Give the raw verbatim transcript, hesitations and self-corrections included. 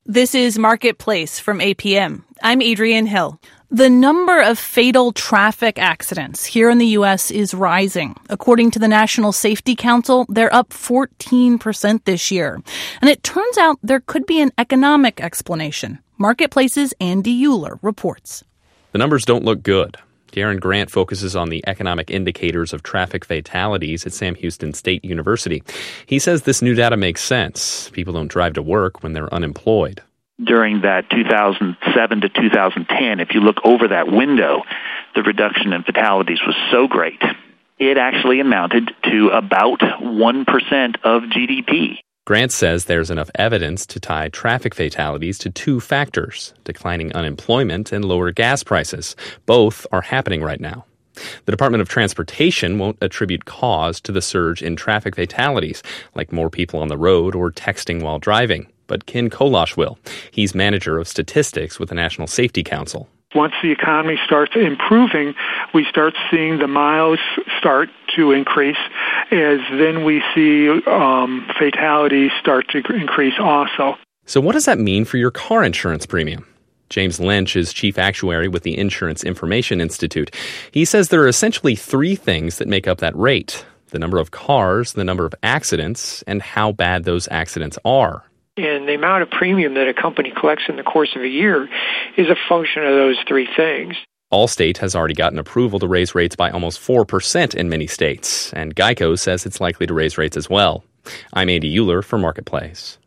This is Marketplace from A P M. I'm Adrienne Hill. The number of fatal traffic accidents here in the U S is rising. According to the National Safety Council, they're up fourteen percent this year. And it turns out there could be an economic explanation. Marketplace's Andy Euler reports. The numbers don't look good. Darren Grant focuses on the economic indicators of traffic fatalities at Sam Houston State University. He says this new data makes sense. People don't drive to work when they're unemployed. During that two thousand seven to two thousand ten, if you look over that window, the reduction in fatalities was so great, it actually amounted to about one percent of G D P. Grant says there's enough evidence to tie traffic fatalities to two factors, declining unemployment and lower gas prices. Both are happening right now. The Department of Transportation won't attribute cause to the surge in traffic fatalities, like more people on the road or texting while driving. But Ken Kolosh will. He's manager of statistics with the National Safety Council. Once the economy starts improving, we start seeing the miles start to increase, as then we see um, fatalities start to increase also. So what does that mean for your car insurance premium? James Lynch is chief actuary with the Insurance Information Institute. He says there are essentially three things that make up that rate: the number of cars, the number of accidents, and how bad those accidents are. And the amount of premium that a company collects in the course of a year is a function of those three things. Allstate has already gotten approval to raise rates by almost four percent in many states, and Geico says it's likely to raise rates as well. I'm Andy Euler for Marketplace.